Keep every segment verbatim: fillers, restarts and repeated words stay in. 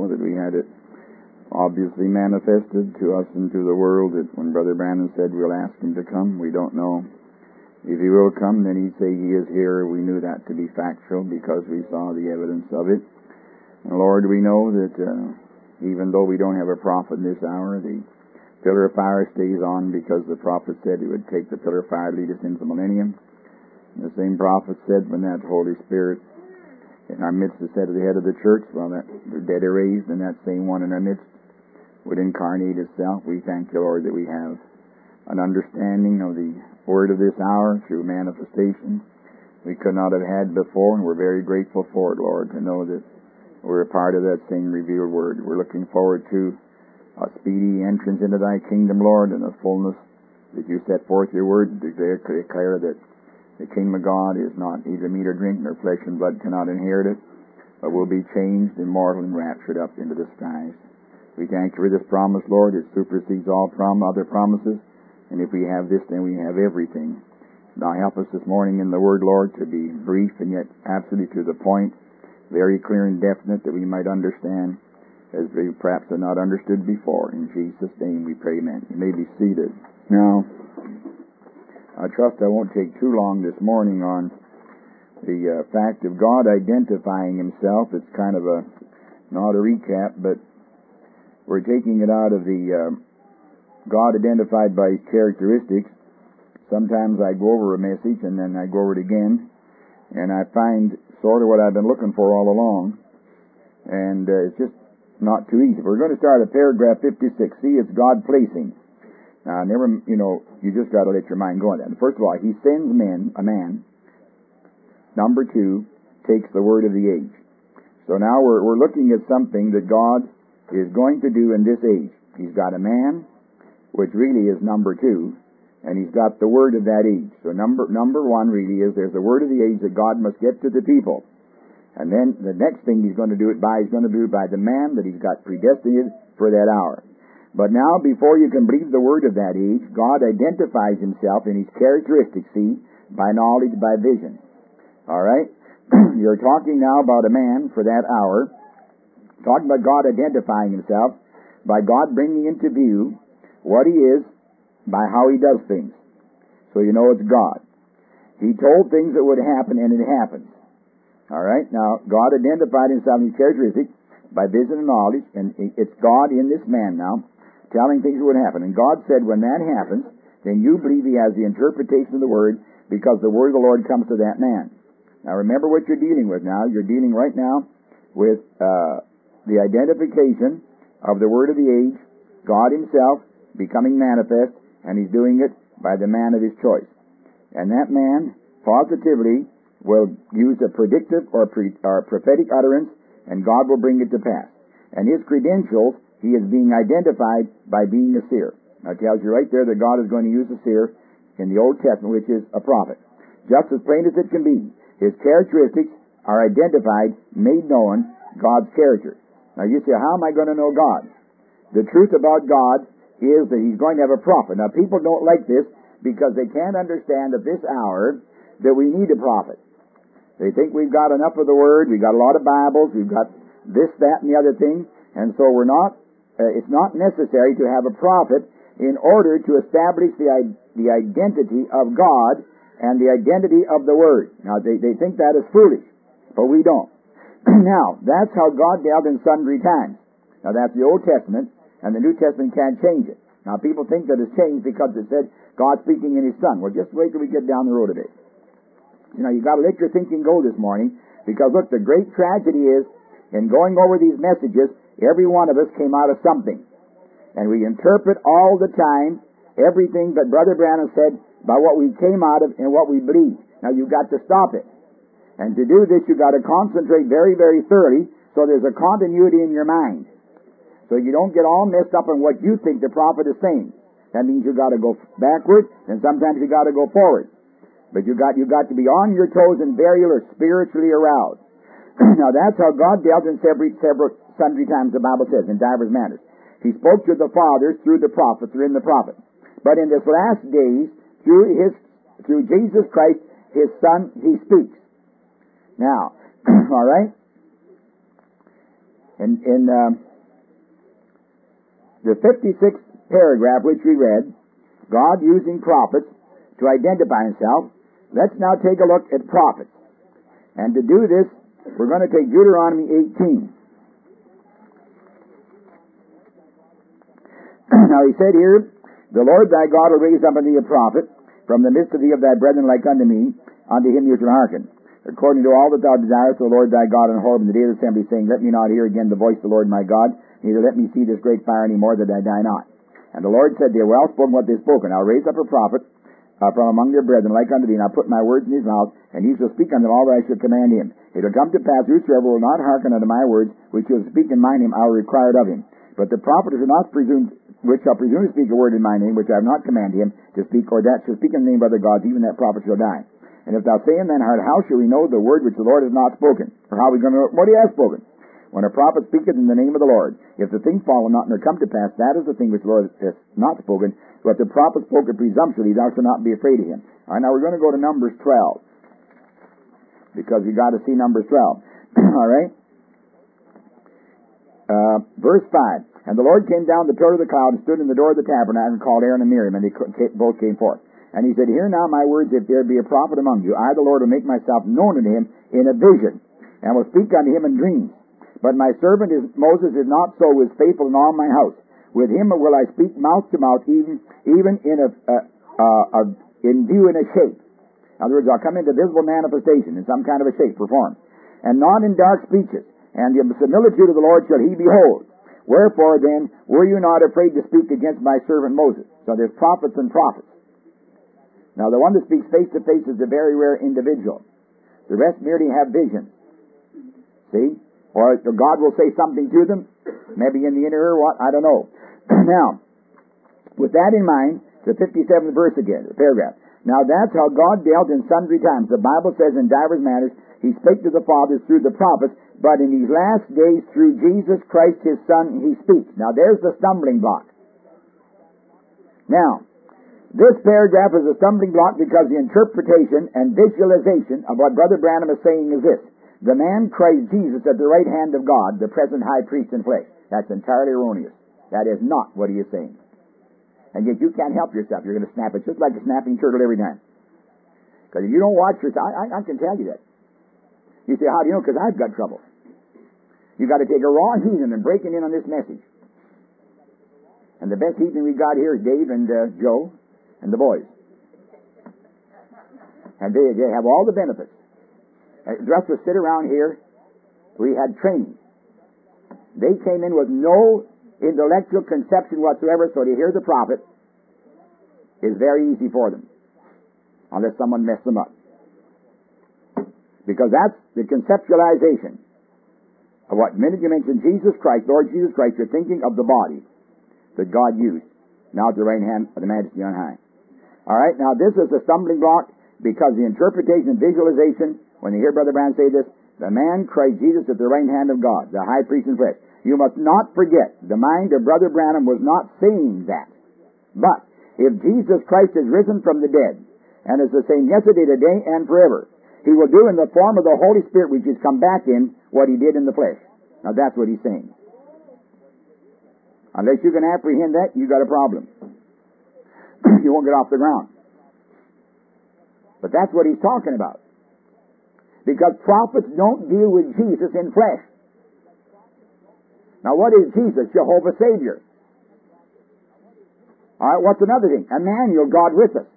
thankful that we had it obviously manifested to us and to the world that when Brother Branham said we'll ask him to come, we don't know if he will come, then he'd say he is here. We knew that to be factual because we saw the evidence of it. And Lord, we know that uh, even though we don't have a prophet in this hour, the pillar of fire stays on because the prophet said he would take the pillar of fire to lead us into the millennium. And the same prophet said when that Holy Spirit in our midst is said to the head of the church, well, that the dead are raised, and that same one in our midst would incarnate itself. We thank you, Lord, that we have an understanding of the word of this hour through manifestation we could not have had before, and we're very grateful for it, Lord, to know that we're a part of that same revealed word. We're looking forward to a speedy entrance into thy kingdom, Lord, and the fullness that you set forth your word to declare, declare that the kingdom of God is not either meat or drink, nor flesh and blood cannot inherit it, but will be changed, immortal, and raptured up into the skies. We thank you for this promise, Lord. It supersedes all prom- other promises. And if we have this, then we have everything. Now help us this morning in the Word, Lord, to be brief and yet absolutely to the point, very clear and definite, that we might understand as we perhaps have not understood before. In Jesus' name we pray, amen. You may be seated. Now, I trust I won't take too long this morning on the uh, fact of God identifying Himself. It's kind of a, not a recap, but we're taking it out of the uh, God identified by His characteristics. Sometimes I go over a message and then I go over it again, and I find sort of what I've been looking for all along, and uh, it's just not too easy. We're going to start at paragraph fifty-six. See, it's God placing. Now, never, you know, you just got to let your mind go on that. First of all, He sends men, a man. Number two, takes the word of the age. So now we're, we're looking at something that God is going to do in this age. He's got a man, which really is number two, and He's got the word of that age. So number number one really is there's the word of the age that God must get to the people. And then the next thing He's going to do it by, He's going to do it by the man that He's got predestined for that hour. But now, before you can believe the word of that age, God identifies Himself in His characteristics, see, by knowledge, by vision. All right? You're talking now about a man for that hour, talking about God identifying Himself by God bringing into view what He is by how He does things. So you know it's God. He told things that would happen, and it happens. All right? Now, God identified Himself in His characteristics by vision and knowledge, and it's God in this man now telling things that would happen. And God said when that happens, then you believe He has the interpretation of the Word because the Word of the Lord comes to that man. Now remember what you're dealing with now. You're dealing right now with uh, the identification of the Word of the age, God Himself becoming manifest, and He's doing it by the man of His choice. And that man positively will use a predictive or, pre, or prophetic utterance, and God will bring it to pass. And his credentials, he is being identified by being a seer. Now it tells you right there that God is going to use a seer in the Old Testament, which is a prophet. Just as plain as it can be. His characteristics are identified, made known, God's character. Now you say, how am I going to know God? The truth about God is that He's going to have a prophet. Now people don't like this because they can't understand at this hour that we need a prophet. They think we've got enough of the Word, we've got a lot of Bibles, we've got this, that, and the other thing, and so we're not, uh, it's not necessary to have a prophet in order to establish the, the identity of God and the identity of the Word. Now, they, they think that is foolish, but we don't. Now, that's how God dealt in sundry times. Now, that's the Old Testament, and the New Testament can't change it. Now, people think that it's changed because it said God speaking in His Son. Well, just wait till we get down the road a bit. You know, you've got to let your thinking go this morning, because, look, the great tragedy is, in going over these messages, every one of us came out of something. And we interpret all the time everything that Brother Branham said by what we came out of and what we believe. Now, you've got to stop it. And to do this, you've got to concentrate very, very thoroughly so there's a continuity in your mind. So you don't get all messed up on what you think the prophet is saying. That means you've got to go backward, and sometimes you've got to go forward. But you've got, you've got to be on your toes and very alert, spiritually aroused. Now, that's how God dealt in several, several, sundry times, the Bible says, in divers manners. He spoke to the fathers through the prophets, or in the prophet. But in this last days, through His, through Jesus Christ, His Son, He speaks. Now, all right? In, in uh, the fifty-sixth paragraph which we read, God using prophets to identify himself. Let's now take a look at prophets. And to do this, we're going to take Deuteronomy eighteen. Now he said here, the Lord thy God will raise up unto thee a prophet from the midst of thee of thy brethren like unto me, unto him you shall hearken. According to all that thou desirest, the Lord thy God in Horeb in the day of the assembly, saying, Let me not hear again the voice of the Lord my God, neither let me see this great fire any more, that I die not. And the Lord said, They are well spoken what they spoken. I'll raise up a prophet uh, from among their brethren like unto thee, and I'll put my words in his mouth, and he shall speak unto them all that I shall command him. It will come to pass, whosoever will not hearken unto my words, which shall speak in my name, I will require it of him. But the prophet shall not presume, which shall presume to speak a word in my name, which I have not commanded him to speak, or that shall speak in the name of other gods, even that prophet shall die. And if thou say in thine heart, how shall we know the word which the Lord has not spoken? Or how are we going to know what he has spoken? When a prophet speaketh in the name of the Lord, if the thing fall not nor come to pass, that is the thing which the Lord has not spoken. But the prophet spoke it presumptuously, thou shalt not be afraid of him. All right, now we're going to go to Numbers twelve, because we got to see Numbers twelve. All right? Uh, verse five. And the Lord came down the pillar of the cloud and stood in the door of the tabernacle and called Aaron and Miriam, and they both came forth. And he said, Hear now my words, if there be a prophet among you, I the Lord will make myself known unto him in a vision, and will speak unto him in dreams. But my servant is, Moses is not so, is faithful in all my house. With him will I speak mouth to mouth, even even in a, a, a, a in view in a shape. In other words, I'll come into visible manifestation in some kind of a shape, or form, and not in dark speeches. And the similitude of the Lord shall he behold. Wherefore then were you not afraid to speak against my servant Moses? So there's prophets and prophets. Now the one that speaks face to face is a very rare individual. The rest merely have visions. See? Or God will say something to them, maybe in the inner ear, what? I don't know. Now, with that in mind, the fifty-seventh verse again, the paragraph. Now that's how God dealt in sundry times. The Bible says in divers manners, He spake to the fathers through the prophets, but in these last days through Jesus Christ His Son He speaks. Now there's the stumbling block. Now, this paragraph is a stumbling block because the interpretation and visualization of what Brother Branham is saying is this. The man Christ Jesus at the right hand of God, the present high priest in flesh. That's entirely erroneous. That is not what he is saying. And yet you can't help yourself. You're going to snap it just like a snapping turtle every time. Because if you don't watch yourself, I, I, I can tell you that. You say, how do you know? Because I've got trouble. You've got to take a raw heathen and break it in on this message. And the best heathen we've got here is Dave and uh, Joe and the boys. And they, they have all the benefits. Uh, just to sit around here, we had training. They came in with no intellectual conception whatsoever, so to hear the prophet is very easy for them, unless someone messed them up. Because that's the conceptualization of what, the minute you mention Jesus Christ, Lord Jesus Christ, you're thinking of the body that God used, now at the right hand of the Majesty on high. All right, now this is a stumbling block because the interpretation and visualization, when you hear Brother Branham say this, the man Christ Jesus at the right hand of God, the high priest in flesh. You must not forget, the mind of Brother Branham was not saying that. But if Jesus Christ is risen from the dead and is the same yesterday, today, and forever, He will do in the form of the Holy Spirit which has come back in what He did in the flesh. Now that's what He's saying. Unless you can apprehend that, you've got a problem. You won't get off the ground. But that's what He's talking about. Because prophets don't deal with Jesus in flesh. Now what is Jesus? Jehovah Savior. All right, what's another thing? Emmanuel, God with us.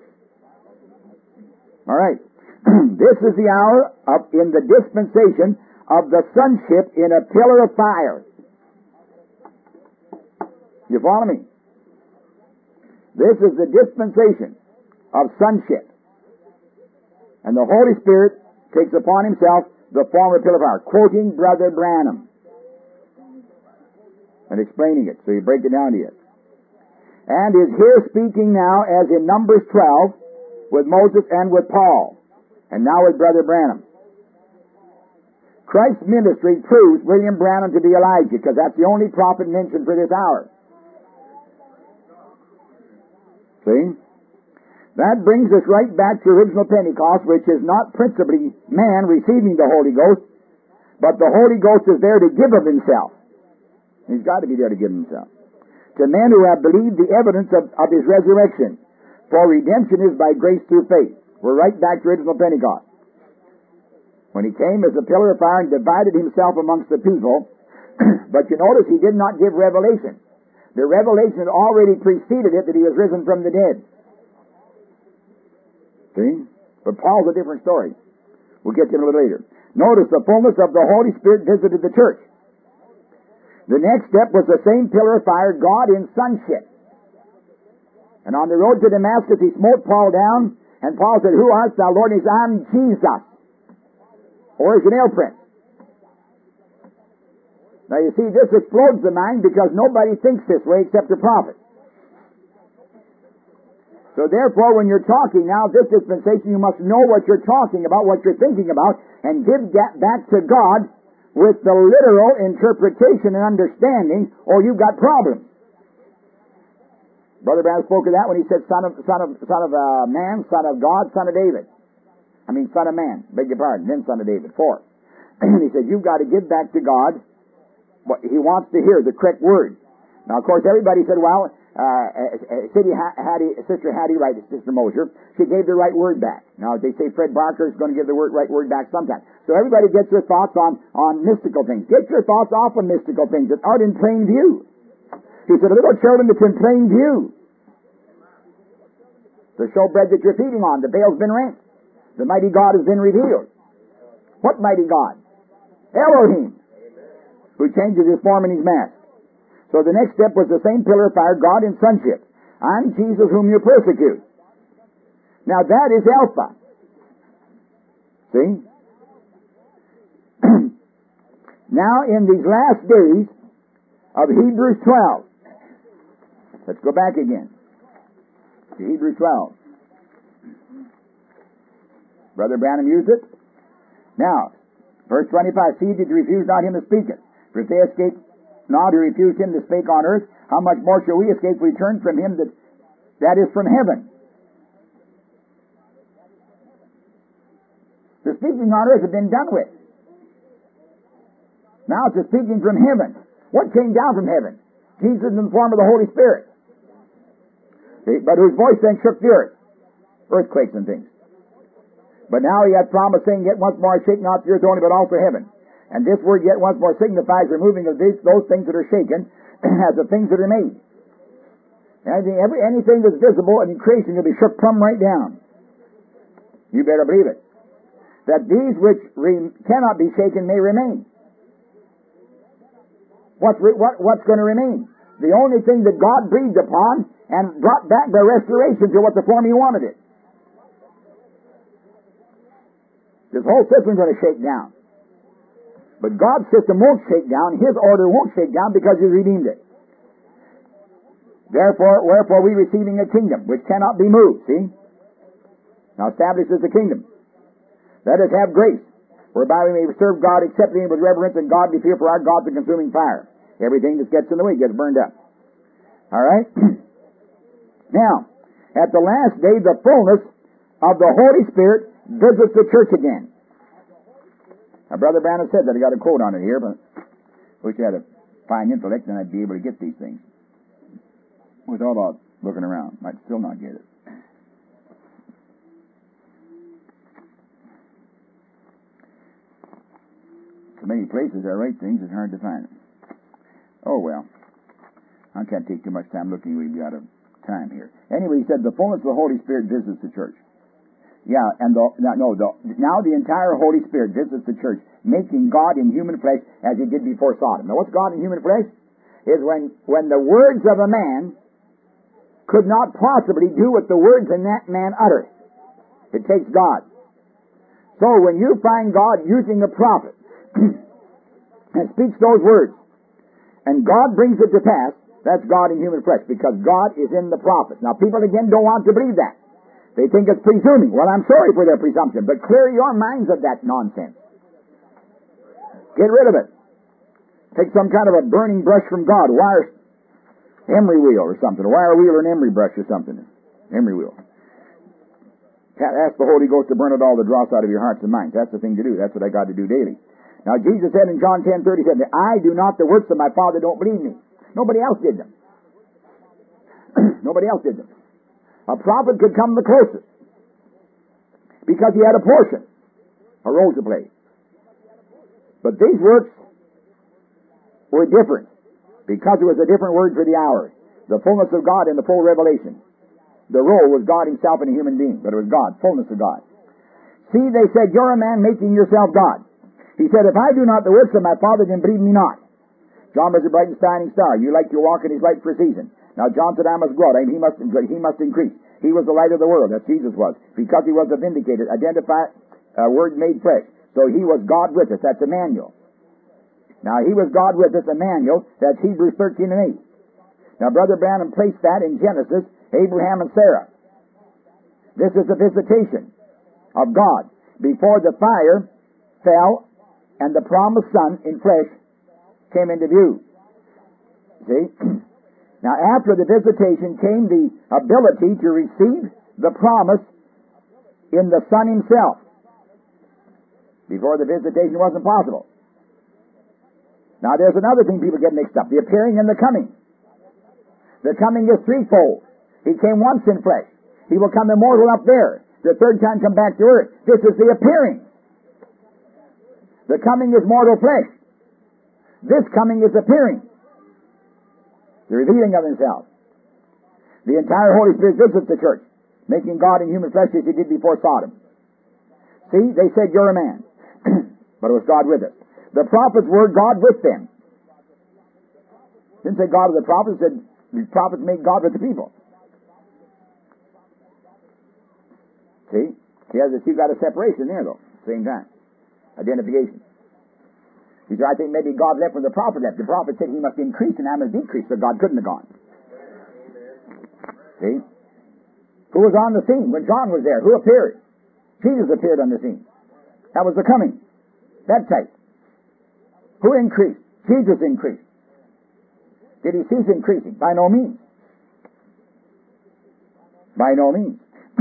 All right. This is the hour of, in the dispensation of the sonship in a pillar of fire. You follow me? This is the dispensation of sonship. And the Holy Spirit takes upon Himself the form of a pillar of fire. Quoting Brother Branham. And explaining it, so you break it down to you. And is here speaking now, as in Numbers twelve, with Moses and with Paul, and now with Brother Branham. Christ's ministry proves William Branham to be Elijah, because that's the only prophet mentioned for this hour. See? That brings us right back to original Pentecost, which is not principally man receiving the Holy Ghost, But the Holy Ghost is there to give of himself. He's got to be there to give himself. To men who have believed the evidence of, of his resurrection. For redemption is by grace through faith. We're right back to original Pentecost. When he came as a pillar of fire and divided himself amongst the people. But you notice he did not give revelation. The revelation had already preceded it that he was risen from the dead. See? But Paul's a different story. We'll get to it a little later. Notice the fullness of the Holy Spirit visited the church. The next step was the same pillar of fire, God in sonship. And on the road to Damascus, he smote Paul down, and Paul said, "Who art thou, Lord?" And he said, "I'm Jesus." Original print. Now you see, this explodes the mind because nobody thinks this way except the prophet. So therefore, when you're talking now, this dispensation, you must know what you're talking about, what you're thinking about, and give that back to God with the literal interpretation and understanding, or you've got problems. Brother Branham spoke of that when he said, "Son of son of son of uh, man, son of God, son of David." I mean, son of man. Beg your pardon. Then son of David. Four. And he said, you've got to give back to God what he wants to hear, the correct word. Now, of course, everybody said, "Well, uh, uh, City Hattie, Sister Hattie, right, Sister Mosier, she gave the right word back." Now, they say Fred Barker is going to give the word, right word back sometime. So everybody gets their thoughts on, on mystical things. Get your thoughts off of mystical things that aren't in plain view. He said, "A little children that's in plain view. The showbread that you're feeding on, the veil's been rent. The mighty God has been revealed." What mighty God? Elohim, who changes his form and his mask. So the next step was the same pillar of fire, God in sonship. "I'm Jesus whom you persecute." Now that is Alpha. See? Now in these last days of Hebrews twelve, let's go back again to Hebrews twelve. Brother Branham used it. Now, verse twenty-five, "See that you refuse not him that speaketh. For if they escape not who refused him that spake on earth, how much more shall we escape if we turn from him that, that is from heaven?" The speaking on earth had been done with. Now it's the speaking from heaven. What came down from heaven? Jesus in the form of the Holy Spirit. See? But whose voice then shook the earth. Earthquakes and things. But now he hath promised, saying, "Yet once more I shake not the earth only, but also heaven." And this word "yet once more" signifies removing of these, those things that are shaken as the things that are made. Anything, every, anything that's visible in creation will be shook plumb right down. You better believe it. That these which re, cannot be shaken may remain. What's, re, what, what's going to remain? The only thing that God breathed upon and brought back by restoration to what the form He wanted it. This whole system is going to shake down. But God's system won't shake down. His order won't shake down because He's redeemed it. Therefore, wherefore we receiving a kingdom which cannot be moved. See? Now establishes the kingdom. Let us have grace, whereby we may serve God acceptably with reverence and godly fear, for our God's a consuming fire. Everything that gets in the way gets burned up. All right? Now, at the last day, the fullness of the Holy Spirit visits the church again. Now, Brother Branham said that. I got a quote on it here, but I wish I had a fine intellect, and I'd be able to get these things without all looking around. Might still not get it. So many places I write things, it's hard to find them. Oh, well. I can't take too much time looking. We've got a time here. Anyway, he said the fullness of the Holy Spirit visits the church. Yeah, and the, no, the, now the entire Holy Spirit visits the church, making God in human flesh as He did before Sodom. Now, what's God in human flesh? Is when, when the words of a man could not possibly do what the words in that man uttereth. It takes God. So when you find God using a prophet and speaks those words, and God brings it to pass, that's God in human flesh, because God is in the prophet. Now, people again don't want to believe that. They think it's presuming. Well, I'm sorry for their presumption, but clear your minds of that nonsense. Get rid of it. Take some kind of a burning brush from God, a wire emery wheel or something, a wire wheel or an emery brush or something. Emery wheel. Ask the Holy Ghost to burn it all the dross out of your hearts and minds. That's the thing to do. That's what I got to do daily. Now Jesus said in John ten thirty, said, I do not the works of my Father, don't believe me. Nobody else did them. Nobody else did them. A prophet could come the closest because he had a portion, a role to play. But these works were different because it was a different word for the hour. The fullness of God and the full revelation. The role was God himself in a human being, but it was God, fullness of God. See, they said, you're a man making yourself God. He said, if I do not the works of my Father, then believe me not. John was a bright and shining star. You like to walk in his light for a season. Now John said, I must grow, and he must, he must increase. He was the light of the world, as Jesus was, because he was a vindicated, identified, uh, word made flesh. So he was God with us. That's Emmanuel. Now he was God with us, Emmanuel. That's Hebrews thirteen and eight. Now Brother Branham placed that in Genesis, Abraham and Sarah. This is a visitation of God before the fire fell and the promised Son in flesh came into view. See? Now after the visitation came the ability to receive the promise in the Son himself. Before the visitation wasn't possible. Now there's another thing people get mixed up. The appearing and the coming. The coming is threefold. He came once in flesh. He will come immortal up there. The third time come back to earth. This is the appearing. The coming is mortal flesh. This coming is appearing. The revealing of himself. The entire Holy Spirit visits the church, making God in human flesh as he did before Sodom. See, they said, you're a man. But it was God with us. The prophets were God with them. Didn't say God with the prophets, it said the prophets made God with the people. See? He has a, you've got a separation there, though, at the same time. Identification. He said, I think maybe God left when the prophet left. The prophet said he must increase and I must decrease, so God couldn't have gone. See? Who was on the scene when John was there? Who appeared? Jesus appeared on the scene. That was the coming. That type. Who increased? Jesus increased. Did he cease increasing? By no means. By no means.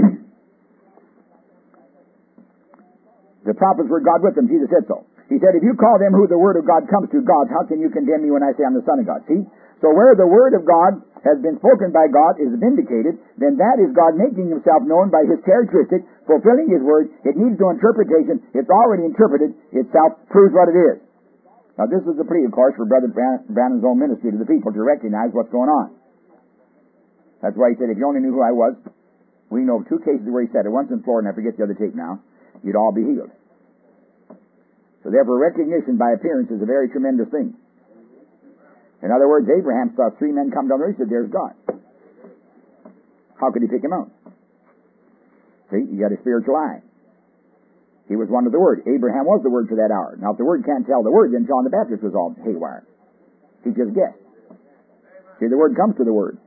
The prophets were God with them. Jesus said so. He said, if you call them who the Word of God comes to God, how can you condemn me when I say I'm the Son of God? See? So where the Word of God has been spoken by God is vindicated, then that is God making himself known by his characteristic, fulfilling his Word. It needs no interpretation. It's already interpreted. Itself proves what it is. Now this is the plea, of course, for Brother Branham's own ministry to the people to recognize what's going on. That's why he said, if you only knew who I was, we know of two cases where he said it, once in Florida, and I forget the other tape now, you'd all be healed. So therefore recognition by appearance is a very tremendous thing. In other words, Abraham saw three men come down the road. He said, there's God. How could he pick him out? See, you got a spiritual eye. He was one of the Word. Abraham was the Word for that hour. Now if the Word can't tell the Word, then John the Baptist was all haywire. He just guessed. See, the Word comes to the Word.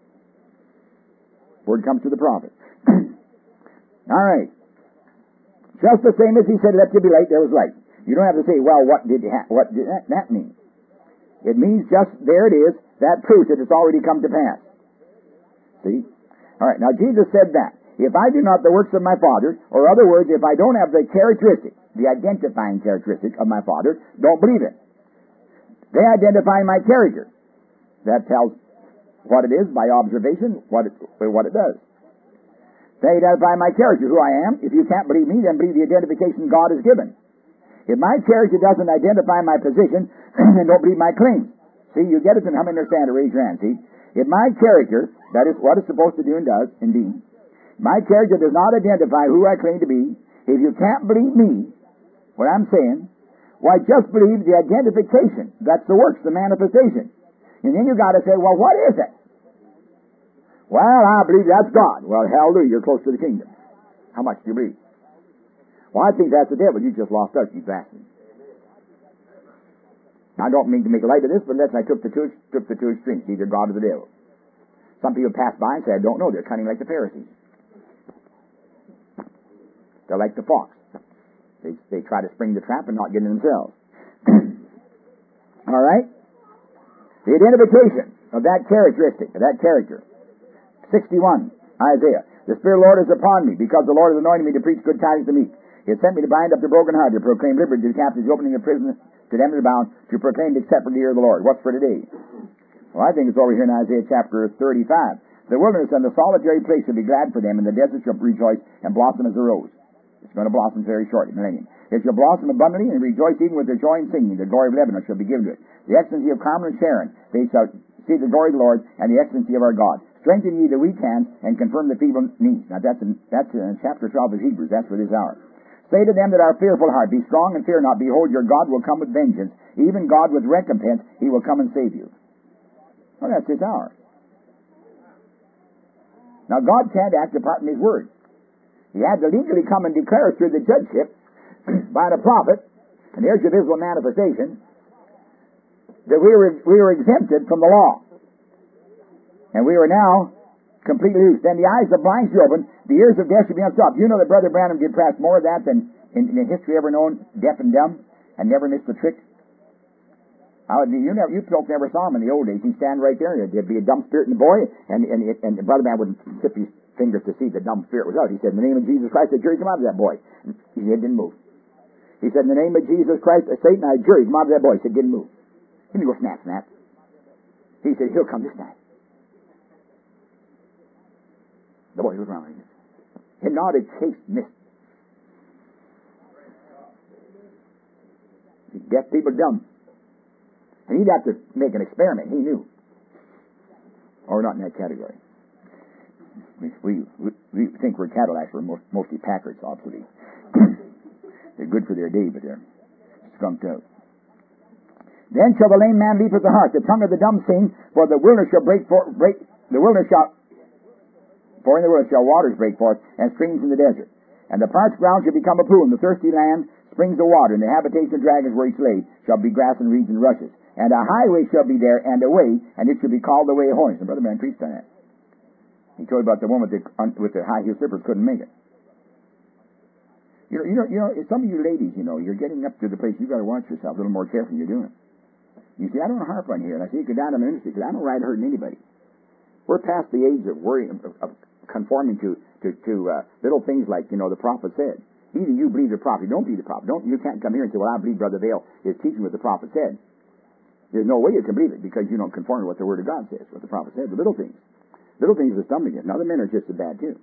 Word comes to the prophet. All right. Just the same as he said, let there be light, there was light. You don't have to say, well, what did ha- what did that, that mean? It means just, there it is, that proves that it's already come to pass. See? All right, now Jesus said that. If I do not the works of my Father, or other words, if I don't have the characteristic, the identifying characteristic of my Father, don't believe it. They identify my character. That tells what it is by observation, what it, what it does. They identify my character, who I am. If you can't believe me, then believe the identification God has given. If my character doesn't identify my position, then don't believe my claims. See, you get it, and how many understand it? Raise your hand, see? If my character, that is what it's supposed to do and does, indeed, my character does not identify who I claim to be, if you can't believe me, what I'm saying, why, just believe the identification. That's the works, the manifestation. And then you got to say, well, what is it? Well, I believe that's God. Well, hallelujah, you're close to the kingdom. How much do you believe? Well, I think that's the devil. You just lost out, you bastard. I don't mean to make light of this, but unless I took the two, took the two extremes, either God or the devil. Some people pass by and say, I don't know, they're cunning like the Pharisees. They're like the fox. They, they try to spring the trap and not get in themselves. All right? The identification of that characteristic, of that character. sixty-one, Isaiah. The Spirit of the Lord is upon me, because the Lord has anointed me to preach good tidings to the meek. It sent me to bind up the brokenhearted, to proclaim liberty to the captives, opening the prison to them that are bound, to proclaim the acceptable year of the Lord. What's for today? Well, I think it's over here in Isaiah chapter thirty-five. The wilderness and the solitary place shall be glad for them, and the desert shall rejoice and blossom as a rose. It's going to blossom very shortly, millennium. It shall blossom abundantly and rejoice even with their joy and singing. The glory of Lebanon shall be given to it. The excellency of Carmel and Sharon, they shall see the glory of the Lord and the excellency of our God. Strengthen ye the weak hands and confirm the feeble knees. Now that's in, that's in chapter twelve of Hebrews. That's for this hour. Say to them that are fearful heart, be strong and fear not. Behold, your God will come with vengeance. Even God with recompense, he will come and save you. Well, that's this hour. Now, God can't act apart from his word. He had to legally come and declare it through the judgeship by the prophet, and there's your visible manifestation, that we were, we were exempted from the law. And we are now completely loose. Then the eyes of the blind shall be opened, the ears of deaf shall be unstopped. You know that Brother Branham did perhaps more of that than in, in the history ever known, deaf and dumb, and never missed a trick. I would, you never, you folks never saw him in the old days. He'd stand right there, and there'd be a dumb spirit in the boy, and and, and Brother Man would tip his fingers to see the dumb spirit was out. He said, in the name of Jesus Christ, I jury come out of that boy. He didn't move. He said, in the name of Jesus Christ, Satan, I jury come out of that boy. He said, didn't move. He didn't go snap, snap. He said, he'll come this time. The boy was around. He nodded, chased, missed. Deaf people dumb. And he'd have to make an experiment. He knew. Or not in that category. We, we, we think we're Cadillacs. We're most, mostly Packards, obsolete. They're good for their day, but they're skunked out. Then shall the lame man leap with the heart, the tongue of the dumb sing, for the wilderness shall break forth, break, the wilderness shall, for in the wilderness shall waters break forth, and streams in the desert. And the parched ground shall become a pool, and the thirsty land springs of water, and the habitation of dragons where each lay shall be grass and reeds and rushes. And a highway shall be there, and a way, and it shall be called the way of holiness. And Brother Man preached on that. He told about the one with the, with the high heel slippers couldn't make it. You know, you know, you know, some of you ladies, you know, you're getting up to the place, you've got to watch yourself a little more careful than you're doing. You see, I don't harp on here, and I say you go down to my ministry, because I don't ride hurting anybody. We're past the age of worrying, of, of conforming to, to, to uh, little things like, you know, the prophet said. Either you believe the prophet, don't believe the prophet. Don't, you can't come here and say, well, I believe Brother Vail is teaching what the prophet said. There's no way you can believe it, because you don't conform to what the Word of God says, what the prophet said. The little things. Little things are stumbling it. Now, the men are just as bad, too.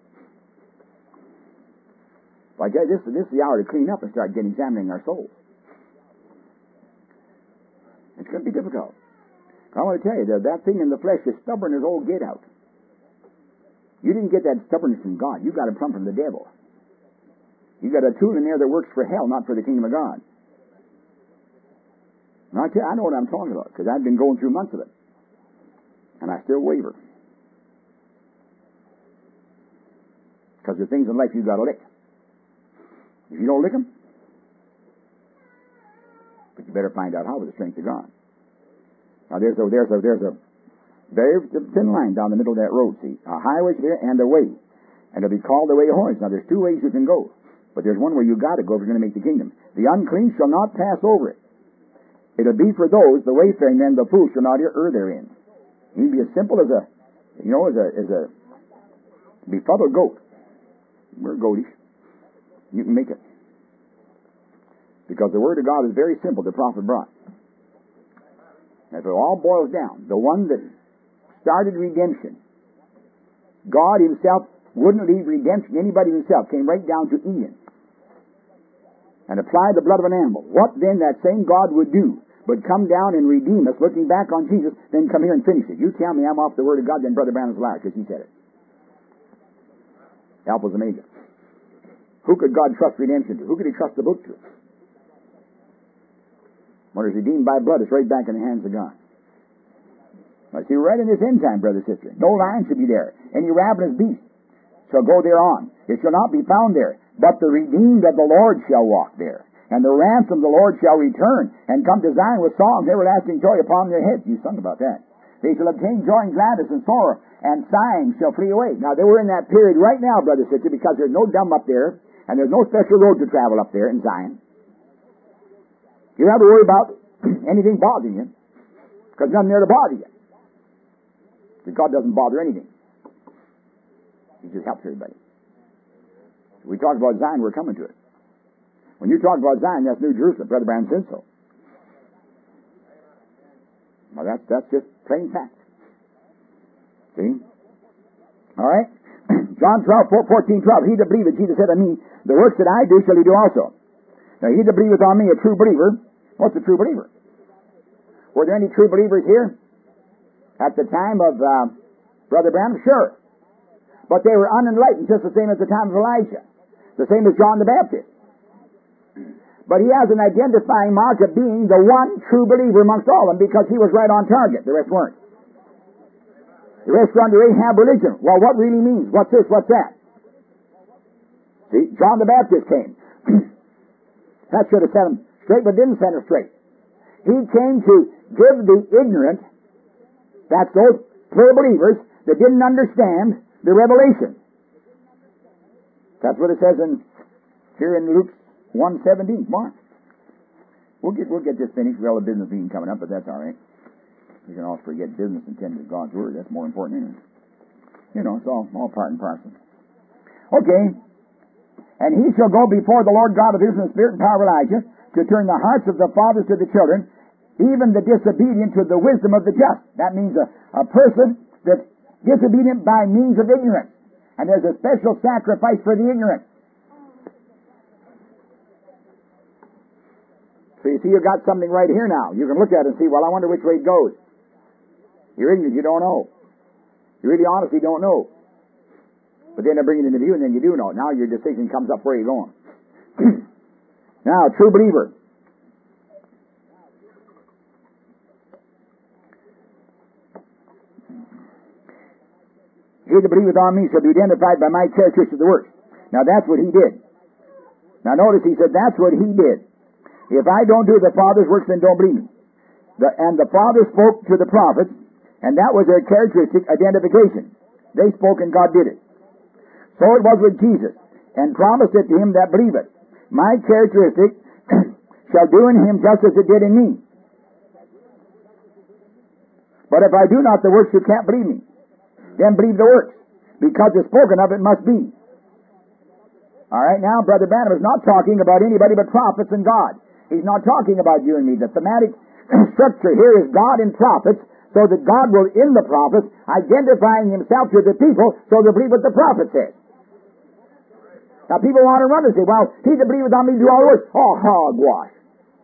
Well, I tell you, this, this is the hour to clean up and start getting examining our souls. It's going to be difficult. I want to tell you, that, that thing in the flesh is stubborn as old get out. You didn't get that stubbornness from God. You got it from from the devil. You got a tool in there that works for hell, not for the kingdom of God. And I tell you, I know what I'm talking about, because I've been going through months of it. And I still waver. Because there are things in life you've got to lick. If you don't lick them, but you better find out how with the strength of God. Now there's a, there's a, there's a very thin line down the middle of that road, see. A highway there and a way. And it'll be called the way of holiness. Now there's two ways you can go. But there's one way you got to go if you're going to make the kingdom. The unclean shall not pass over it. It'll be for those, the wayfaring men, the fools shall not err therein. He'd be as simple as a, you know, as a, as a befuddled goat. We're goatish. You can make it. Because the Word of God is very simple, the prophet brought. If it all boils down, the one that started redemption, God himself wouldn't leave redemption, anybody himself, came right down to Eden and applied the blood of an animal. What then that same God would do but come down and redeem us, looking back on Jesus, then come here and finish it. You tell me I'm off the Word of God, then Brother Branham's a liar, because he said it. Alpha's Omega. Who could God trust redemption to? Who could he trust the book to? What is redeemed by blood is right back in the hands of God. Now see, we're right in this end time, brother, sister. No lion should be there. Any ravenous beast shall go thereon. It shall not be found there. But the redeemed of the Lord shall walk there. And the ransom of the Lord shall return, and come to Zion with songs, everlasting joy upon their heads. You sung about that. They shall obtain joy and gladness and sorrow, and sighing shall flee away. Now, they were in that period right now, brother, sister, because there's no dumb up there, and there's no special road to travel up there in Zion. You don't have to worry about anything bothering you, because nothing there to bother you. Because God doesn't bother anything. He just helps everybody. So we talk about Zion, we're coming to it. When you talk about Zion, that's New Jerusalem. Brother Branham said so. Well, that's, that's just plain fact. See? All right? John twelve, fourteen, twelve. He that believeth, Jesus said unto me, the works that I do shall he do also. Now, he that believeth on me, a true believer. What's a true believer? Were there any true believers here at the time of uh, Brother Branham? Sure. But they were unenlightened, just the same as the time of Elijah. The same as John the Baptist. But he has an identifying mark of being the one true believer amongst all of them, because he was right on target. The rest weren't. The rest were under Ahab religion. Well, what really means? What's this? What's that? See, John the Baptist came. That should have set him straight, but didn't set him straight. He came to give the ignorant, that's those poor believers that didn't understand the revelation. That's what it says in here in Luke one seventeen. Mark. We'll get we'll get this finished. We have a business meeting coming up, but that's all right. We can also forget business and tend to God's word. That's more important, isn't it? You know, it's all all part and parcel. Okay. And he shall go before the Lord God of Israel in the spirit and power of Elijah, to turn the hearts of the fathers to the children, even the disobedient to the wisdom of the just. That means a, a person that's disobedient by means of ignorance. And there's a special sacrifice for the ignorant. So you see, you've got something right here now. You can look at it and see, well, I wonder which way it goes. You're ignorant, you don't know. You really honestly don't know. But then they bring it into view, and then you do know. Now your decision comes up where you're going. Now, true believer. He that believeth on me shall be identified by my characteristics of the works. Now that's what he did. Now notice he said that's what he did. If I don't do the Father's works, then don't believe me. The, and the Father spoke to the prophets, and that was their characteristic identification. They spoke and God did it. So it was with Jesus, and promised it to him that believeth. My characteristic shall do in him just as it did in me. But if I do not the works, you can't believe me. Then believe the works, because the spoken of it must be. All right, now Brother Branham is not talking about anybody but prophets and God. He's not talking about you and me. The thematic structure here is God and prophets, so that God will, in the prophets, identifying himself to the people, so they believe what the prophet says. Now people want to run and say, well, he that believeth on me do all the works. Oh, hogwash.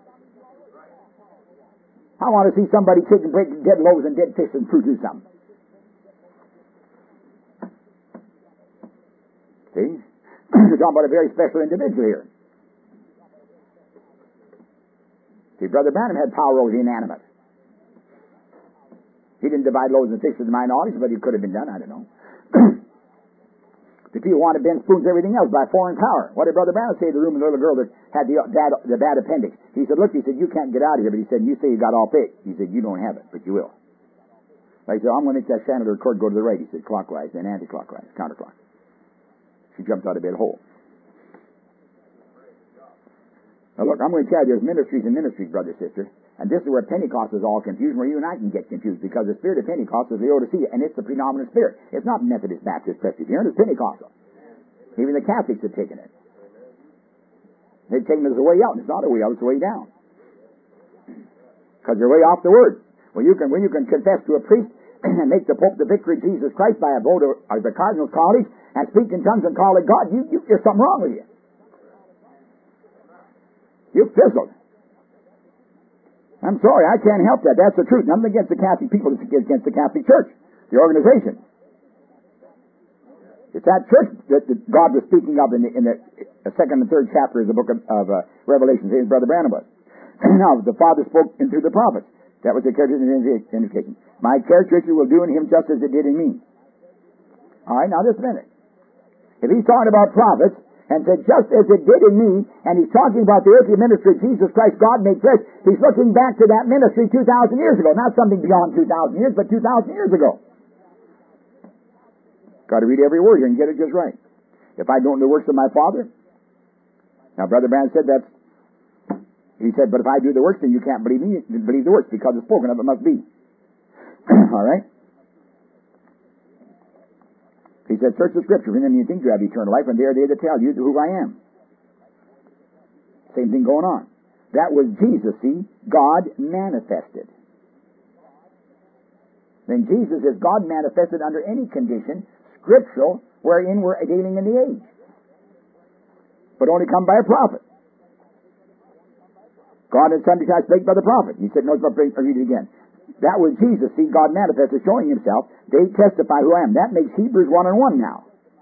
I want to see somebody take and break dead loaves and dead fish and produce something. See? You're talking about a very special individual here. See, Brother Branham had power over the inanimate. He didn't divide loaves and fish with my knowledge, but it could have been done, I don't know. The people wanted to bend spoons and everything else by foreign power. What did Brother Branham say to the room of the little girl that had the, bad, the bad appendix? He said, look, he said, you can't get out of here, but he said, you say you got all fixed. He said, you don't have it, but you will. Like, so I'm going to make that chandelier cord go to the right. He said, clockwise, then anti-clockwise, counterclockwise. She jumped out of bed whole. Now look, I'm going to tell you, there's ministries and ministries, brother, sister. And this is where Pentecost is all confused, where you and I can get confused, because the spirit of Pentecost is Laodicea, and it's the predominant spirit. It's not Methodist, Baptist, Presbyterian, it's Pentecostal. Even the Catholics have taken it. They've taken it as a way out, and it's not a way out, it's a way down. Because you're way off the Word. When you can, when you can confess to a priest and make the Pope the vicar of Jesus Christ by a vote of, of the Cardinal's College, and speak in tongues and call it God, you, you, there's something wrong with you. You've fizzled. I'm sorry, I can't help that. That's the truth. Nothing against the Catholic people, it's against the Catholic Church, the organization. It's that church that, that God was speaking of in the, in the second and third chapter of the book of, of uh, Revelation, his brother Branham was. Now, the Father spoke in through the prophets. That was the characteristic indication. My characteristic will do in him just as it did in me. All right, now just a minute. If he's talking about prophets, and said, just as it did in me, and he's talking about the earthly ministry of Jesus Christ, God made flesh, he's looking back to that ministry two thousand years ago. Not something beyond two thousand years, but two thousand years ago. Got to read every word here and get it just right. If I don't do the works of my Father, now Brother Branham said that, he said, but if I do the works, then you can't believe me, believe the works, because it's spoken of, it must be. All right? He said, search the Scripture, and then you think you have eternal life, and they are they that tell you who I am. Same thing going on. That was Jesus, see? God manifested. Then Jesus is God manifested under any condition, scriptural, wherein we're dealing in the age. But only come by a prophet. God in sundry times spake by the prophet. He said, no, I'll read it again. That was Jesus, see, God manifested, showing himself. They testify who I am. That makes Hebrews one and one now.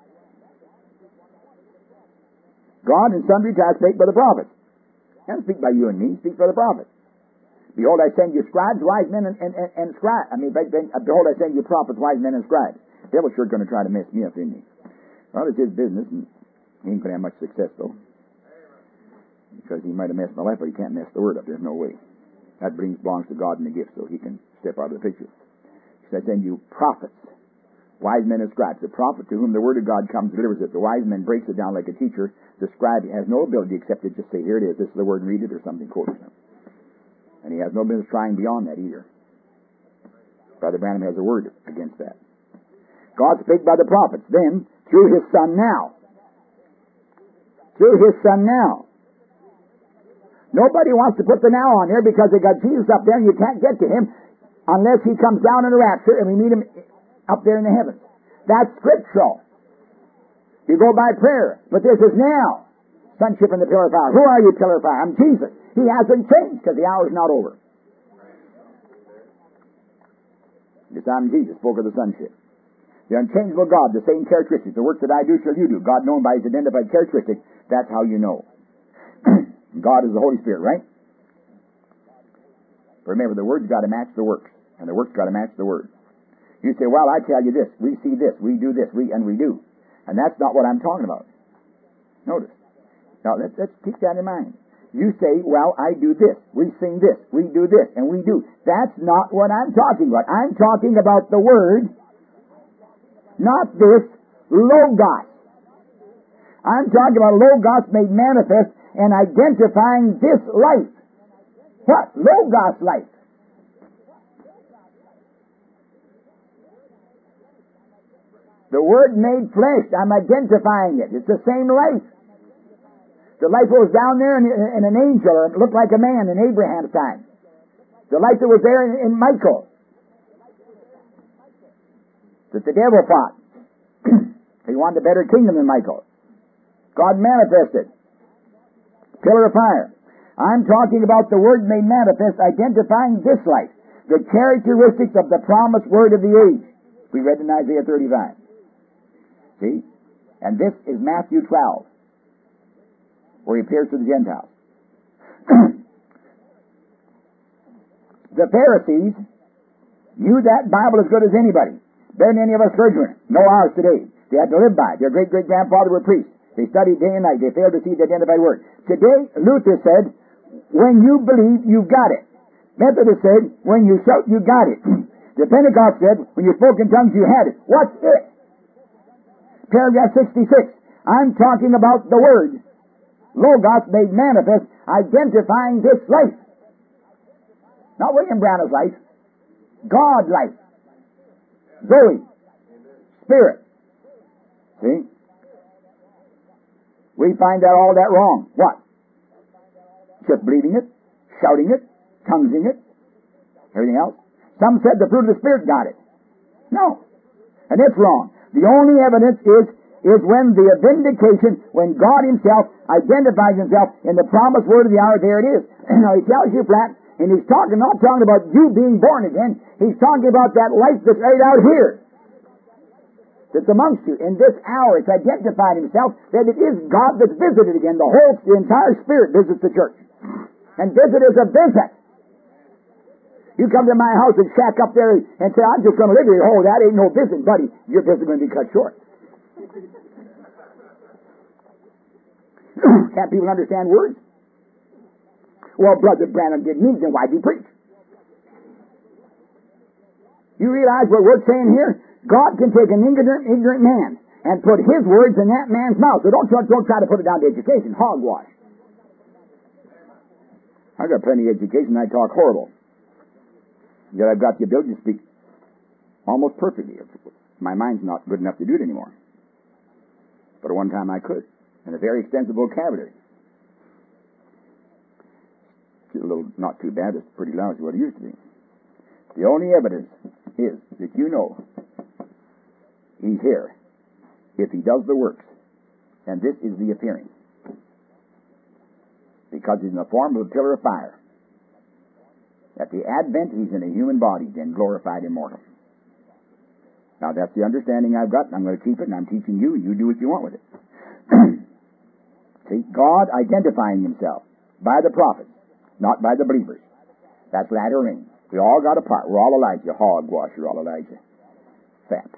God in sundry times spake by the prophets. He doesn't speak by you and me, he speaks by the prophets. Behold, I send you scribes, wise men, and, and, and, and scribes. I mean, behold, I send you prophets, wise men, and scribes. The devil's sure going to try to mess me up, isn't he? Well, it's his business, and he ain't going to have much success, though. Because he might have messed my life, but he can't mess the word up. There's no way. That brings belongs to God in the gift, so he can step out of the picture. He said, I send you prophets, wise men, and scribes. The prophet to whom the word of God comes delivers it. The wise man breaks it down like a teacher. The scribe has no ability except to just say, here it is, this is the word, and read it, or something, quote it. And he has no business trying beyond that either. Brother Branham has a word against that. God spake by the prophets, then through his Son now. Through his Son now. Nobody wants to put the now on there because they got Jesus up there and you can't get to him unless he comes down in a rapture and we meet him up there in the heavens. That's scriptural. You go by prayer, but this is now. Sonship in the pillar of fire. Who are you, pillar of fire? I'm Jesus. He hasn't changed because the hour's not over. Yes, I'm Jesus, spoke of the sonship. The unchangeable God, the same characteristics. The works that I do shall you do. God known by his identified characteristics. That's how you know. God is the Holy Spirit, right? Remember, the word's got to match the works, and the works got to match the word. You say, well, I tell you this, we see this, we do this, we and we do. And that's not what I'm talking about. Notice. Now, let's, let's keep that in mind. You say, well, I do this, we sing this, we do this, and we do. That's not what I'm talking about. I'm talking about the word, not this Logos. I'm talking about Logos made manifest and identifying this life. What? Logos life. The Word made flesh. I'm identifying it. It's the same life. The life that was down there in, in an angel, or it looked like a man in Abraham's time. The life that was there in, in Michael. That the devil fought. He wanted a better kingdom than Michael. God manifested. Pillar of fire. I'm talking about the Word made manifest, identifying this life. The characteristics of the promised Word of the age. We read in Isaiah thirty-five. See? And this is Matthew twelve, where he appears to the Gentiles. The Pharisees knew that Bible as good as anybody. Better than any of us clergymen. No ours today. They had to live by it. Their great-great-grandfather were priests. They studied day and night. They failed to see the identified word. Today, Luther said, when you believe, you've got it. Methodist said, when you shout, you got it. The Pentecost said, when you spoke in tongues, you had it. What's it? Paragraph sixty-six. I'm talking about the Word. Logos made manifest, identifying this life. Not William Branham's life. God life. Zoe. Spirit. See? We find that all that wrong. What? Just believing it, shouting it, tonguesing it, everything else. Some said the fruit of the Spirit got it. No. And it's wrong. The only evidence is, is when the vindication, when God Himself identifies Himself in the promised word of the hour, there it is. Now He tells you flat, and He's talking, not talking about you being born again, He's talking about that life that's right out here. That's amongst you. In this hour, it's identified Himself that it is God that's visited again. The whole, the entire Spirit visits the church. And visit is a visit. You come to my house and shack up there and say, I'm just going to live here. Oh, that ain't no visit, buddy. Your visit going to be cut short. Can't people understand words? Well, Brother Branham didn't mean, then why'd he preach? You realize what we're saying here? God can take an ignorant, ignorant man and put His words in that man's mouth. So don't, don't try to put it down to education. Hogwash. I've got plenty of education and I talk horrible. Yet I've got the ability to speak almost perfectly. My mind's not good enough to do it anymore. But at one time I could. And a very extensive vocabulary. a little, not too bad. It's pretty lousy what it used to be. The only evidence is that you know He's here if He does the works. And this is the appearing. Because He's in the form of a pillar of fire. At the advent, He's in a human body, then glorified immortal. Now that's the understanding I've got, and I'm going to keep it, and I'm teaching you, and you do what you want with it. See, God identifying Himself by the prophets, not by the believers. That's latter rain. We all got a part. We're all Elijah. Hogwash, you're all Elijah. Fat.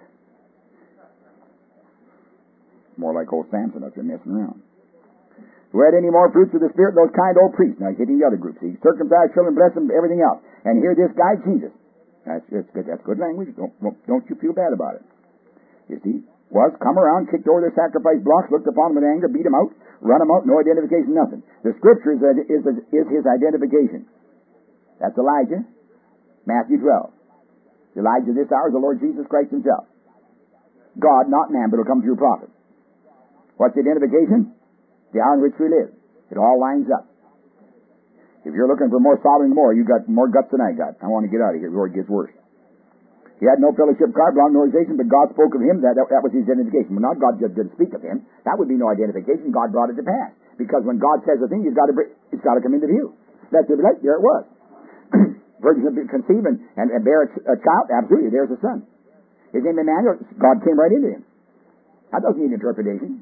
More like old Samson up there messing around. Who had any more fruits of the Spirit? Those kind old priests. Now he's hitting the other groups. He circumcised children, bless them, everything else. And here this guy, Jesus. That's, that's good. That's good language. Don't, don't you feel bad about it. You see, was come around, kicked over their sacrifice blocks, looked upon them with anger, beat them out, run them out, no identification, nothing. The Scripture is, is, is his identification. That's Elijah, Matthew twelve. Elijah this hour is the Lord Jesus Christ Himself. God, not man, but will come through a prophet. What's the identification? The hour in which we live. It all lines up. If you're looking for more Sodom and Gomorrah, you got more guts than I got. I want to get out of here before it gets worse. He had no fellowship card, belonged to no organization, but God spoke of him. That, that, that was his identification. Well, not God just didn't speak of him. That would be no identification. God brought it to pass. Because when God says a thing, it's got to it's got to come into view. Let there be light. There it was. Virgin conceive and, and, and bear a, ch- a child. Absolutely. There's a son. His name Emmanuel. God came right into him. That doesn't need interpretation.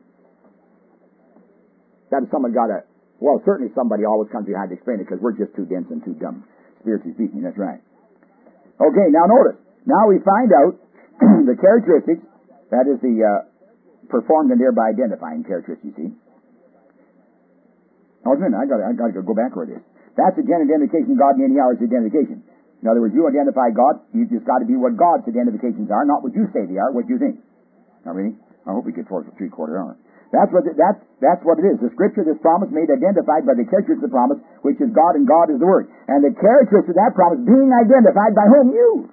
That is someone got to, well, certainly somebody always comes behind to explain it because we're just too dense and too dumb, spiritually speaking. That's right. Okay, now notice. Now we find out the characteristics, that is the uh, performed and thereby identifying characteristics, you see. Oh, a minute, I got I got to go back where it is. That's the identification of God in any hour is identification. In other words, you identify God, you just got to be what God's identifications are, not what you say they are, what you think. Now, really? I hope we get forward for three quarter hour. That's what, the, that's, that's what it is. The Scripture, this promise made identified by the characteristics of the promise, which is God and God is the Word. And the characteristics of that promise being identified by whom? You.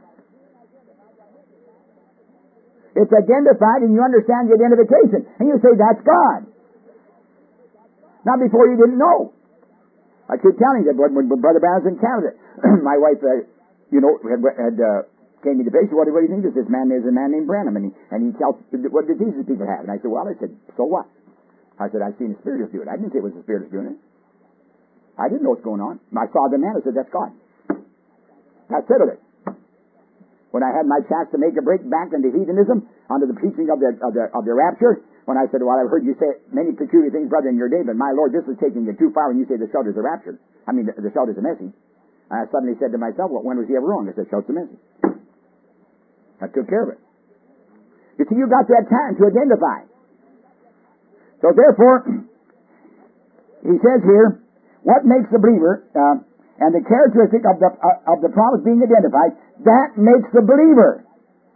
It's identified and you understand the identification. And you say, that's God. Not before you didn't know. I keep telling you that when, when Brother Brown's in Canada, my wife, uh, you know, had, had uh, came me to face, what, what do you think? This man is a man named Branham, and he, and he tells, what diseases people have? And I said, well, I said, so what? I said, I've seen the Spirit do it. I didn't say it was the Spirit doing it. I didn't know what's going on. I saw the man, I said, that's God. That settled it. When I had my chance to make a break back into heathenism, under the preaching of the, of the, of the rapture, when I said, well, I've heard you say many peculiar things, brother, in your day, but my Lord, this is taking it too far when you say the shout is the rapture. I mean, the, the shout is a message. I suddenly said to myself, well, when was he ever wrong? I said, shout's a message. I took care of it. You see, you got that time to identify. So therefore, he says here, what makes the believer, uh, and the characteristic of the uh, of the promise being identified, that makes the believer.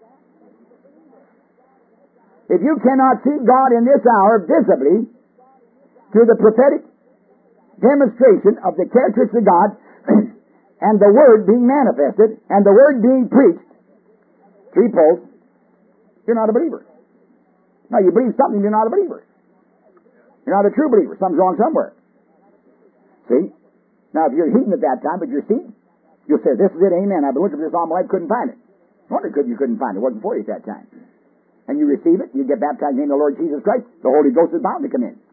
If you cannot see God in this hour visibly, through the prophetic demonstration of the characteristics of God, and the Word being manifested, and the Word being preached, three poles, you're not a believer. Now, you believe something, you're not a believer. You're not a true believer. Something's wrong somewhere. See? Now, if you're heating at that time, but you're seeing, you'll say, this is it, amen. I've been looking for this all my life, couldn't find it. No wonder you couldn't find it. It wasn't for you at that time. And you receive it, you get baptized in the name of the Lord Jesus Christ, the Holy Ghost is bound to come in.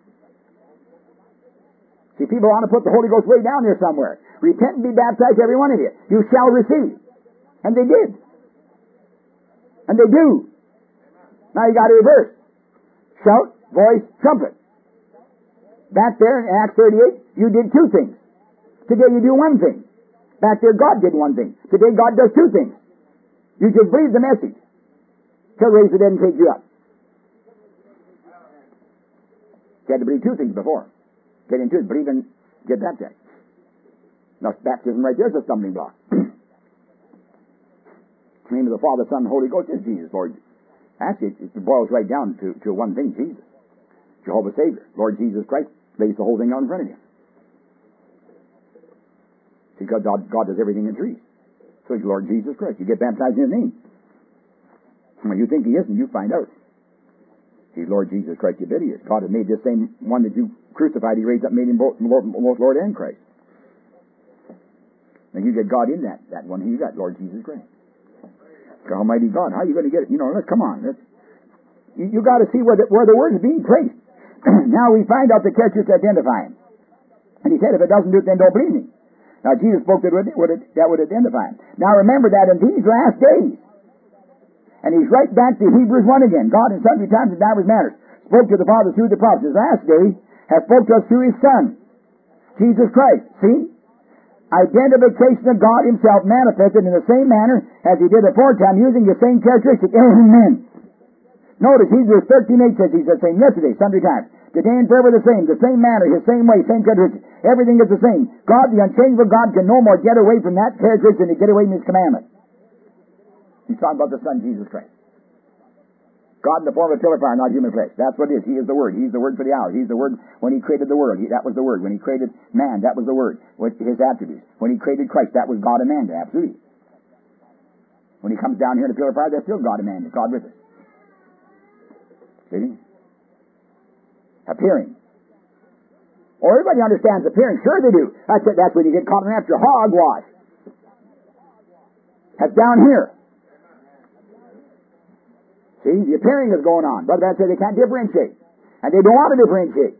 See, people want to put the Holy Ghost way down there somewhere. Repent and be baptized, every one of you. You shall receive. And they did. And they do. Now you got to reverse. Shout, voice, trumpet. Back there in Acts thirty-eight, you did two things. Today you do one thing. Back there God did one thing. Today God does two things. You just believe the message. He'll raise the dead and take you up. You had to believe two things before. Get into it, believe and get baptized. Now baptism right there is a stumbling block. The name of the Father, Son, and Holy Ghost is Jesus, Lord. Actually, it, it boils right down to, to one thing, Jesus. Jehovah Savior. Lord Jesus Christ lays the whole thing out in front of you. Because God, God does everything in threes. So he's Lord Jesus Christ. You get baptized in His name. When you think He isn't, you find out. He's Lord Jesus Christ. You bet He is. God has made this same one that you crucified. He raised up, made Him both Lord, both Lord and Christ. Now you get God in that, that one. You got Lord Jesus Christ. Almighty God. How are you going to get it? You know, let's come on. Let's, you you got to see where the, where the word is being placed. Now we find out the characters identify him. And he said, if it doesn't do it, then don't believe me. Now Jesus spoke that would, would, that would identify him. Now remember that in these last days, and he's right back to Hebrews one again. God in sundry times and divers manners spoke to the fathers through the prophets. His last day has spoke to us through his Son, Jesus Christ. See? Identification of God himself manifested in the same manner as he did aforetime, using the same characteristic. Amen. Notice Hebrews thirteen eight says he's the same yesterday, sundry times. Today and forever the same, the same manner, his same way, same characteristic. Everything is the same. God, the unchangeable God, can no more get away from that characteristic than he get away from his commandment. He's talking about the Son, Jesus Christ. God in the form of a pillar of fire, not human flesh. That's what it is. He is the Word. He's the Word for the hour. He's the Word when He created the world. He, that was the Word. When He created man, that was the Word. With His attributes. When He created Christ, that was God and man. Absolutely. When He comes down here in the pillar of fire, that's still God and man. It's God with us. See? Appearing. Oh, everybody understands appearing. Sure they do. That's it. That's when you get caught in after hogwash. That's down here. See, the appearing is going on. Brother Branham said they can't differentiate. And they don't want to differentiate.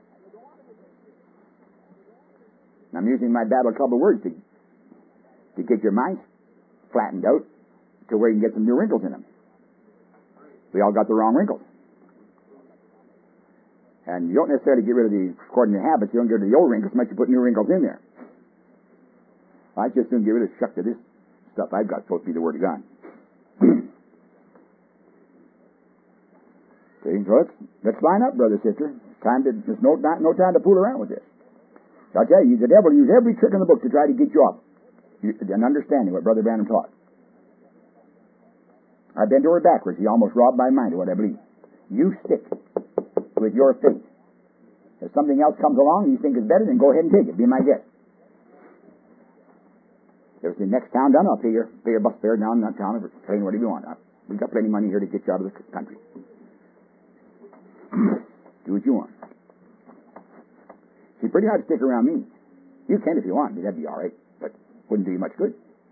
I'm using my Bible club of words to, to get your minds flattened out to where you can get some new wrinkles in them. We all got the wrong wrinkles. And you don't necessarily get rid of the according to habits. You don't get rid of the old wrinkles much. You put new wrinkles in there. I just don't get rid of shuck to this stuff I've got supposed to be the Word of God. See, so let's, let's line up, brother, sister. It's time to, there's no, not, no time to fool around with this. I'll tell you, the devil used every trick in the book to try to get you off and understanding what Brother Branham taught. I bent over backwards. He almost robbed my mind of what I believe. You stick with your faith. If something else comes along you think is better, then go ahead and take it. Be my guest. If it's the next town done, I'll pay your, pay your bus fare down in that town or plane, whatever you want. We've got plenty of money here to get you out of the country. Do what you want. See, pretty hard to stick around me. You can if you want. That'd be all right, but wouldn't do you much good.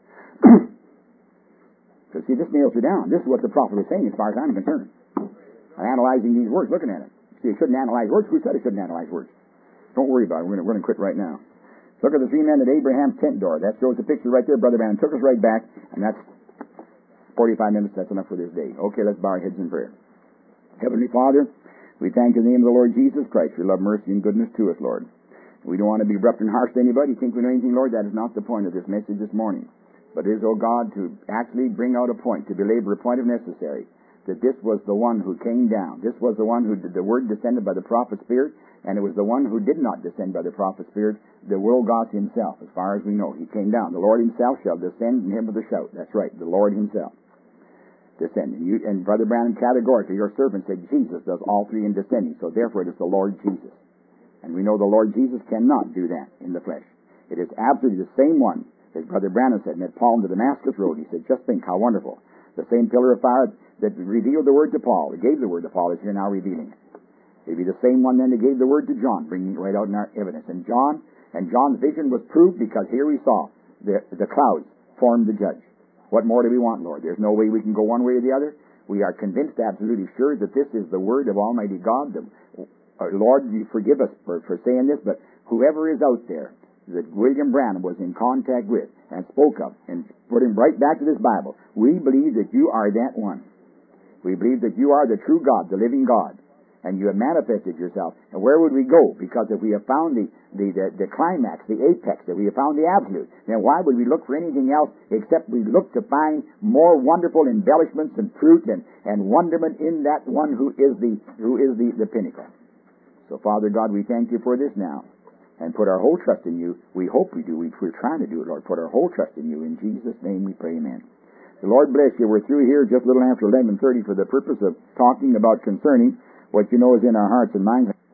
So see, this nails you down. This is what the prophet was saying as far as I'm concerned. I'm analyzing these words, looking at them. See, you shouldn't analyze words. Who said I shouldn't analyze words? Don't worry about it. We're going to quit right now. Look at the three men at Abraham's tent door. That shows the picture right there. Brother Branham took us right back, and that's forty-five minutes. That's enough for this day. Okay, let's bow our heads in prayer. Heavenly Father, we thank you in the name of the Lord Jesus Christ for your love, mercy, and goodness to us, Lord. We don't want to be abrupt and harsh to anybody. Think we know anything, Lord? That is not the point of this message this morning. But it is, O God, to actually bring out a point, to belabor a point if necessary, that this was the one who came down. This was the one who did the word descended by the prophet Spirit, and it was the one who did not descend by the prophet Spirit, the world God himself, as far as we know. He came down. The Lord himself shall descend in him with a shout. That's right, the Lord himself. Descending. You, and Brother Branham categorically, your servant said Jesus does all three in descending, so therefore it is the Lord Jesus. And we know the Lord Jesus cannot do that in the flesh. It is absolutely the same one, as Brother Branham said, met Paul on the Damascus Road. He said, just think how wonderful. The same pillar of fire that revealed the word to Paul, that gave the word to Paul, is here now revealing it. It'd be the same one then that gave the word to John, bringing it right out in our evidence. And John, and John's vision was proved because here we saw the, the clouds formed the judge. What more do we want, Lord? There's no way we can go one way or the other. We are convinced, absolutely sure, that this is the word of Almighty God. The, uh, Lord, you forgive us for, for saying this, but whoever is out there that William Branham was in contact with and spoke of and put him right back to this Bible, we believe that you are that one. We believe that you are the true God, the living God, and you have manifested yourself. And where would we go? Because if we have found the, the, the, the climax, the apex, if we have found the absolute, then why would we look for anything else except we look to find more wonderful embellishments and fruit and, and wonderment in that one who is the who is the, the pinnacle. So, Father God, we thank you for this now and put our whole trust in you. We hope we do. We, we're trying to do it, Lord. Put our whole trust in you. In Jesus' name we pray, amen. The Lord bless you. We're through here just a little after eleven thirty for the purpose of talking about concerning what you know is in our hearts and minds.